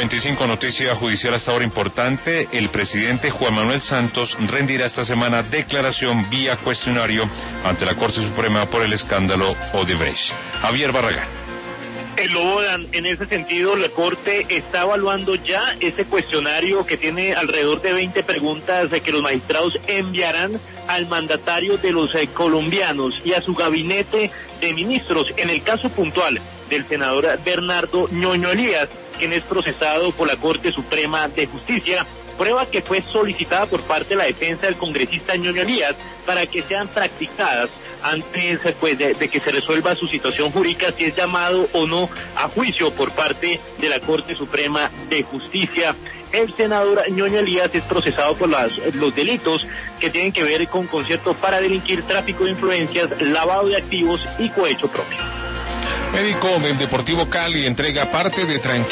8:25, noticia judicial hasta ahora importante. El presidente Juan Manuel Santos rendirá esta semana declaración vía cuestionario ante la Corte Suprema por el escándalo Odebrecht. Javier Barragán. Lobodan, en ese sentido, la Corte está evaluando ya ese cuestionario que tiene alrededor de 20 preguntas que los magistrados enviarán al mandatario de los colombianos y a su gabinete de ministros. En el caso puntual del senador Bernardo Ñoño Elías, quien es procesado por la Corte Suprema de Justicia, prueba que fue solicitada por parte de la defensa del congresista Ñoño Elías para que sean practicadas antes de que se resuelva su situación jurídica, si es llamado o no a juicio por parte de la Corte Suprema de Justicia. El senador Ñoño Elías es procesado por los delitos que tienen que ver con concierto para delinquir, tráfico de influencias, lavado de activos y cohecho propio. Médico del Deportivo Cali entrega parte de tranquilidad